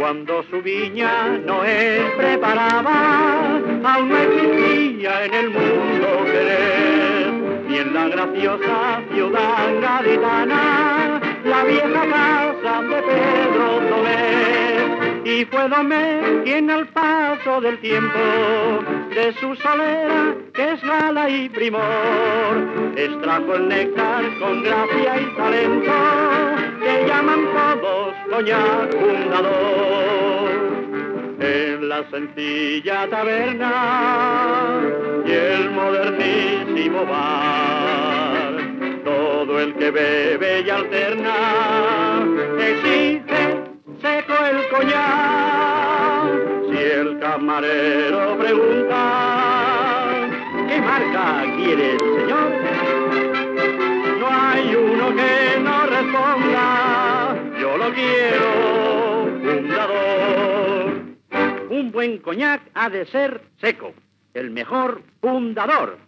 Cuando su viña Noel preparaba, aún no existía en el mundo querer, ni en la graciosa ciudad gaditana, la vieja casa de Pedro Domé. Y fue Domé quien al paso del tiempo, de su solera, que es gala y primor, extrajo el néctar con gracia y talento, que llaman todos coñac fundador. En la sencilla taberna y el modernísimo bar, todo el que bebe y alterna exige seco el coñac. Si el camarero pregunta, ¿qué marca quiere el señor?, no hay uno que no responda, yo lo quiero fundador. Un buen coñac ha de ser seco, el mejor fundador.